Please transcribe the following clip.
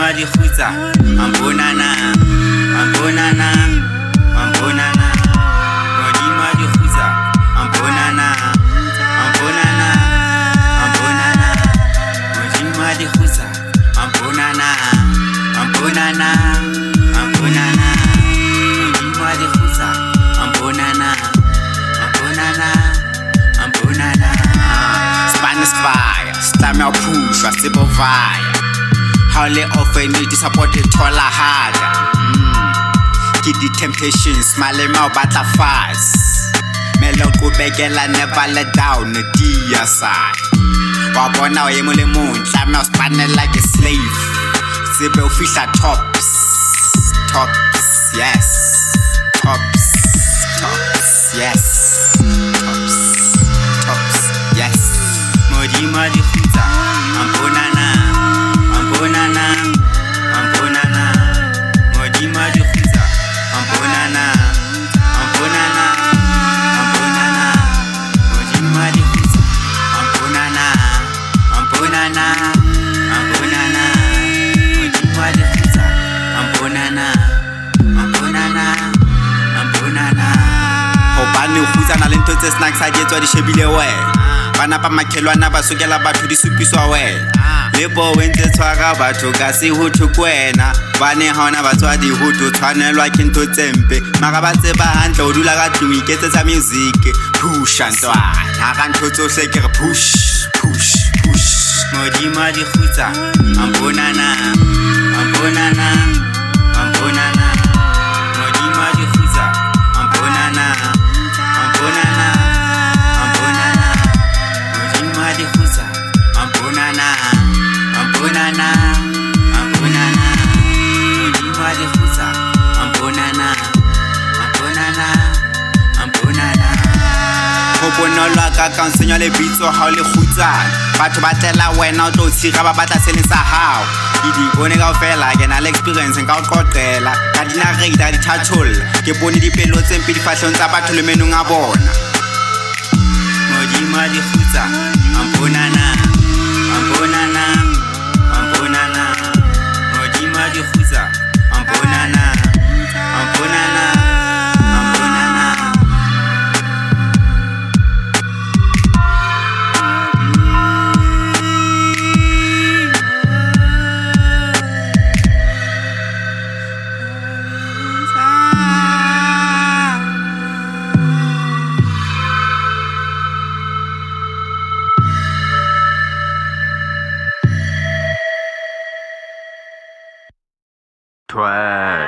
Modimo di khutsa ambonana ambonana ambonana Modimo di khutsa ambonana ambonana ambonana Modimo di khutsa ambonana ambonana ambonana Modimo di khutsa ambonana ambonana ambonana Spanish fire slam your push wasibo vaya how le often you support it all harder Get the temptations smile mau batla fast melo go begela never let down dia side wa bona o yemo le montla me spane like a slave sebe o fihla tops yes tops yes tops yes Modimo di khutsa ambonana ambonana ambonana Modimo di khutsa ambonana ambonana ambonana Modimo di khutsa ambonana ambonana ambonana Modimo di khutsa ambonana ambonana ambonana hobane o khutsa na le ntho tse snacks a di etswa di shebile we bana ba makhelwana ba sokela batho di supiswa wena le bo wentse tshwara batho ka se ho thukwena bane ha ona batswadi ho tshwanelwa ke ntho tsempe mara ba tseba hantle o dula ka tlung iketsetsa music push ntwana ga ntho tsohle ke re push Modimo di khutsa ambonana ambonana ambonana Modimo di khutsa ambonana ambonana ambonana Modimo di khutsa ambonana ambonana ambonana Modimo di khutsa ambonana ambonana ambonana go bonolwa ka kansenya le bitso ha o le khutsana batho ba tlela wena o tlo tshira ba batla sele sa hao ke di bone ka fela ke na le experience nka o qoqela ka dina reida di thathol ke bone dipelo tse mpe di fahlong tsa batho le menong a bona Modimo di khutsa ambonana ambonana ambonana Modimo di khutsa ambonana ambonana ambonana Try.